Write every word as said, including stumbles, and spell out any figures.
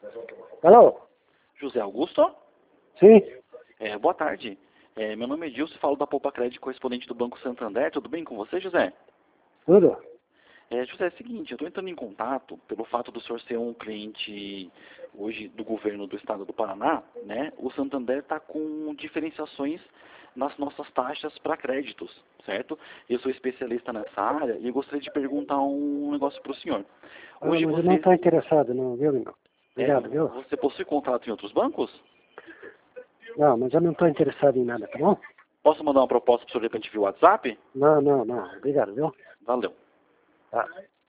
Alô? José Augusto? Sim? É, boa tarde. É, meu nome é Gilson, falo da Poupa Crédito, correspondente do Banco Santander. Tudo bem com você, José? Tudo? É, José, é o seguinte, eu estou entrando em contato pelo fato do senhor ser um cliente hoje do governo do estado do Paraná, né? O Santander está com diferenciações nas nossas taxas para créditos, certo? Eu sou especialista nessa área e eu gostaria de perguntar um negócio para o senhor. Ah, Hoje mas eu não você, estou interessado não, viu, meu? é, Obrigado, viu? você possui contrato em outros bancos? Não, mas eu não estou interessado em nada, tá bom? Posso mandar uma proposta para o senhor de repente via WhatsApp? Não, não, não. Obrigado, viu? Valeu. Tá.